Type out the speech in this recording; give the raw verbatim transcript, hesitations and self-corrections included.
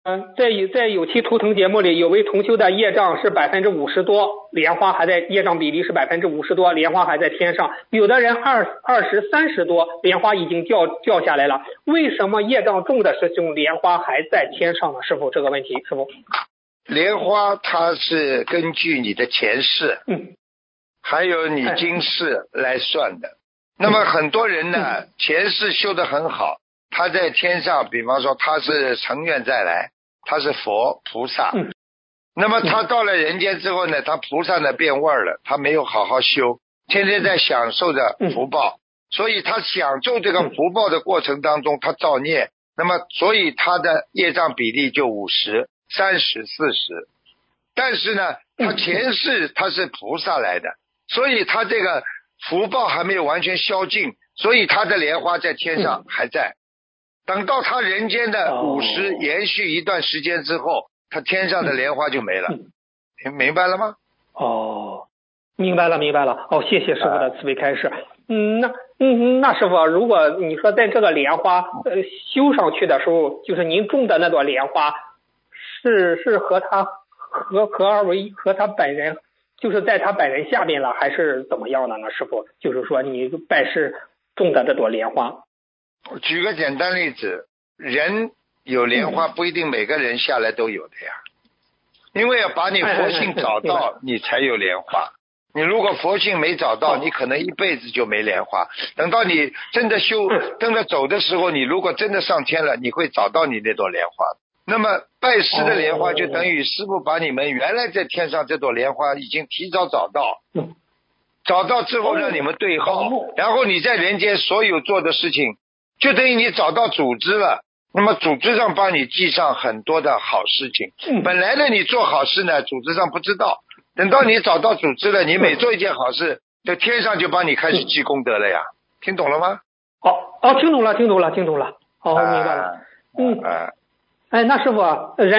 嗯，在有在有期图腾节目里，有位同修的业障是百分之五十多，莲花还在业障比例是百分之五十多，莲花还在天上。有的人二二十三十多，莲花已经掉掉下来了。为什么业障重的师兄莲花还在天上呢？师傅，这个问题，师傅。 莲花它是根据你的前世， 嗯， 还有你今世来算的。那么很多人呢，前世修得很好，他在天上，比方说他是成愿再来，他是佛菩萨，那么他到了人间之后呢，他菩萨呢变味儿了，他没有好好修，天天在享受着福报，所以他享受这个福报的过程当中，他造孽，那么所以他的业障比例就五十、三十、四十。但是呢，他前世他是菩萨来的，所以他这个福报还没有完全消尽，所以他的莲花在天上还在。等到他人间的五十延续一段时间之后，他天上的莲花就没了。明白了吗？ 哦，明白了，明白了。哦，谢谢师傅的慈悲开示。嗯，那嗯，那师傅，如果你说在这个莲花呃修上去的时候，就是您种的那朵莲花，是是和他合合二为一，和他本人，就是在他本人下边了，还是怎么样的呢？师傅，就是说你拜师种的这朵莲花。 我举个简单例子，人有莲花不一定每个人下来都有的呀，因为要把你佛性找到，你才有莲花。你如果佛性没找到，你可能一辈子就没莲花。等到你真的修、真的走的时候，你如果真的上天了，你会找到你那朵莲花。那么拜师的莲花就等于师父把你们原来在天上这朵莲花已经提早找到，找到之后让你们对号，然后你在人间所有做的事情就等于你找到组织了，那么组织上帮你记上很多的好事情。本来呢你做好事呢，组织上不知道，等到你找到组织了，你每做一件好事，在天上就帮你开始积功德了呀。听懂了吗？ 哦哦，听懂了，听懂了，听懂了。哦，明白了。嗯，哎，那师傅，人